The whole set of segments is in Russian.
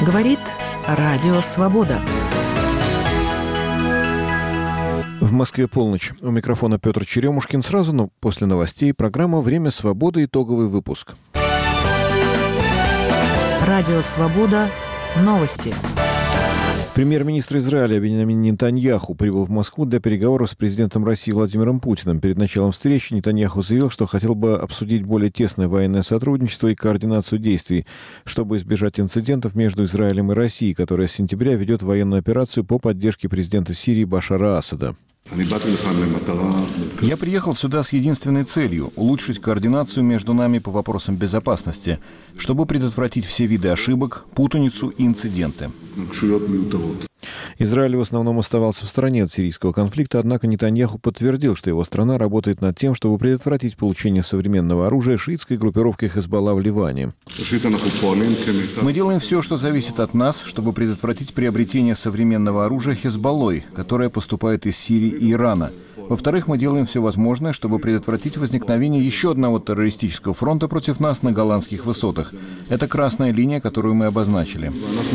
Говорит Радио Свобода. В Москве полночь. У микрофона Петр Черемушкин. Сразу после новостей программа «Время свободы». Итоговый выпуск. Радио Свобода. Новости. Премьер-министр Израиля Биньямин Нетаньяху прибыл в Москву для переговоров с президентом России Владимиром Путиным. Перед началом встречи Нетаньяху заявил, что хотел бы обсудить более тесное военное сотрудничество и координацию действий, чтобы избежать инцидентов между Израилем и Россией, которая с сентября ведет военную операцию по поддержке президента Сирии Башара Асада. Я приехал сюда с единственной целью – улучшить координацию между нами по вопросам безопасности, чтобы предотвратить все виды ошибок, путаницу и инциденты. Израиль в основном оставался в стороне от сирийского конфликта, однако Нетаньяху подтвердил, что его страна работает над тем, чтобы предотвратить получение современного оружия шиитской группировкой Хезболла в Ливане. Мы делаем все, что зависит от нас, чтобы предотвратить приобретение современного оружия Хезболлой, которое поступает из Сирии и Ирана. Во-вторых, мы делаем все возможное, чтобы предотвратить возникновение еще одного террористического фронта против нас на голландских высотах. Это красная линия, которую мы обозначили.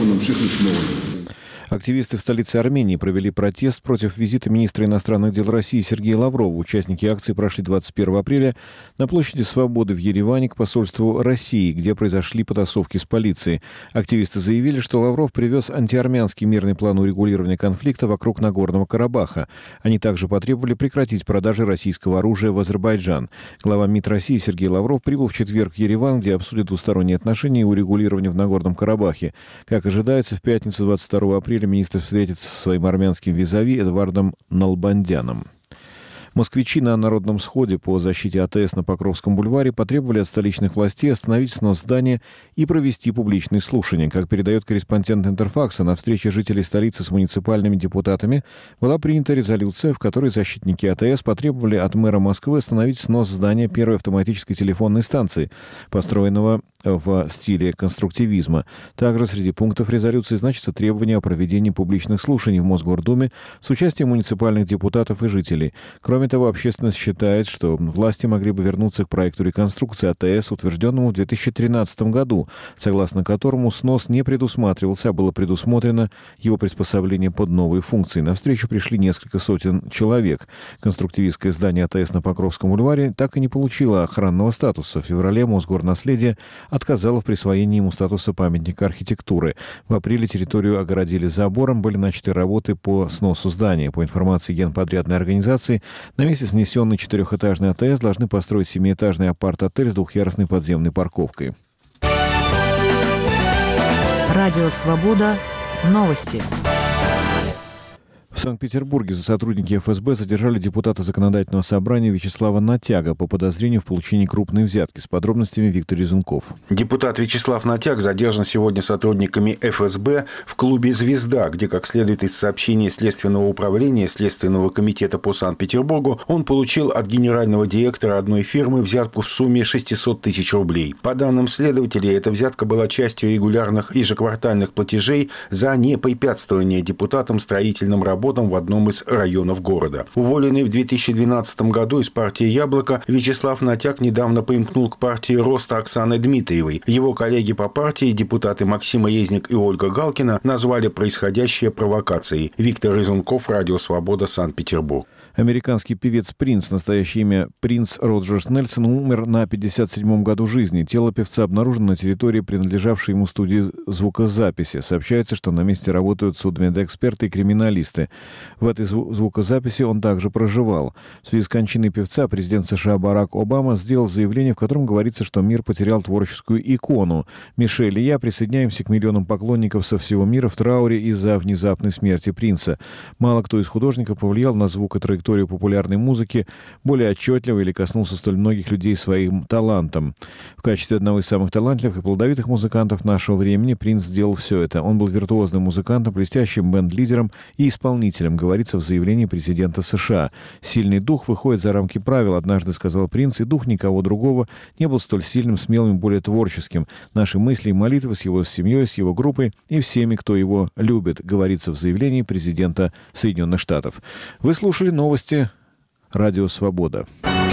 Активисты в столице Армении провели протест против визита министра иностранных дел России Сергея Лаврова. Участники акции прошли 21 апреля на площади Свободы в Ереване к посольству России, где произошли потасовки с полицией. Активисты заявили, что Лавров привез антиармянский мирный план урегулирования конфликта вокруг Нагорного Карабаха. Они также потребовали прекратить продажи российского оружия в Азербайджан. Глава МИД России Сергей Лавров прибыл в четверг в Ереван, где обсудят двусторонние отношения и урегулирование в Нагорном Карабахе. Как ожидается, в пятницу 22 апреля министр встретится со своим армянским визави Эдвардом Налбандяном. Москвичи на народном сходе по защите АТС на Покровском бульваре потребовали от столичных властей остановить снос здания и провести публичные слушания. Как передает корреспондент Интерфакса, на встрече жителей столицы с муниципальными депутатами была принята резолюция, в которой защитники АТС потребовали от мэра Москвы остановить снос здания первой автоматической телефонной станции, построенного в стиле конструктивизма. Также среди пунктов резолюции значится требование о проведении публичных слушаний в Мосгордуме с участием муниципальных депутатов и жителей. Кроме того, общественность считает, что власти могли бы вернуться к проекту реконструкции АТС, утвержденному в 2013 году, согласно которому снос не предусматривался, а было предусмотрено его приспособление под новые функции. На встречу пришли несколько сотен человек. Конструктивистское здание АТС на Покровском бульваре так и не получило охранного статуса. В феврале Мосгорнаследие отказало в присвоении ему статуса памятника архитектуры. В апреле территорию огородили забором, были начаты работы по сносу здания. По информации генподрядной организации, на месте снесенной 4-этажной АТС должны построить 7-этажный апарт-отель с двухъярусной подземной парковкой. Радио Свобода. Новости. В Санкт-Петербурге сотрудники ФСБ задержали депутата Законодательного собрания Вячеслава Натяга по подозрению в получении крупной взятки. С подробностями Виктор Резунков. Депутат Вячеслав Натяг задержан сегодня сотрудниками ФСБ в клубе «Звезда», где, как следует из сообщений Следственного управления Следственного комитета по Санкт-Петербургу, он получил от генерального директора одной фирмы взятку в сумме 600 тысяч рублей. По данным следователей, эта взятка была частью регулярных ежеквартальных платежей за непрепятствование депутатам строительным работам в одном из районов города. Уволенный в 2012 году из партии «Яблоко», Вячеслав Натяг недавно примкнул к партии «Роста» Оксаны Дмитриевой. Его коллеги по партии, депутаты Максим Резник и Ольга Галкина, назвали происходящее провокацией. Виктор Резунков, Радио Свобода, Санкт-Петербург. Американский певец Принц, настоящее имя Принц Роджерс Нельсон, умер на 57-м году жизни. Тело певца обнаружено на территории, принадлежавшей ему студии звукозаписи. Сообщается, что на месте работают судмедэксперты и криминалисты. В этой звукозаписи он также проживал. В связи с кончиной певца президент США Барак Обама сделал заявление, в котором говорится, что мир потерял творческую икону. Мишель и я присоединяемся к миллионам поклонников со всего мира в трауре из-за внезапной смерти Принца. Мало кто из художников повлиял на звук и траекторию популярной музыки более отчетливо или коснулся столь многих людей своим талантом. В качестве одного из самых талантливых и плодовитых музыкантов нашего времени Принц сделал все это. Он был виртуозным музыкантом, блестящим бенд-лидером и исполнителем, говорится в заявлении президента США. «Сильный дух выходит за рамки правил», однажды сказал Принц, и дух никого другого не был столь сильным, смелым и более творческим. Наши мысли и молитвы с его семьей, с его группой и всеми, кто его любит, говорится в заявлении президента Соединенных Штатов. Вы слушали новости «Радио Свобода».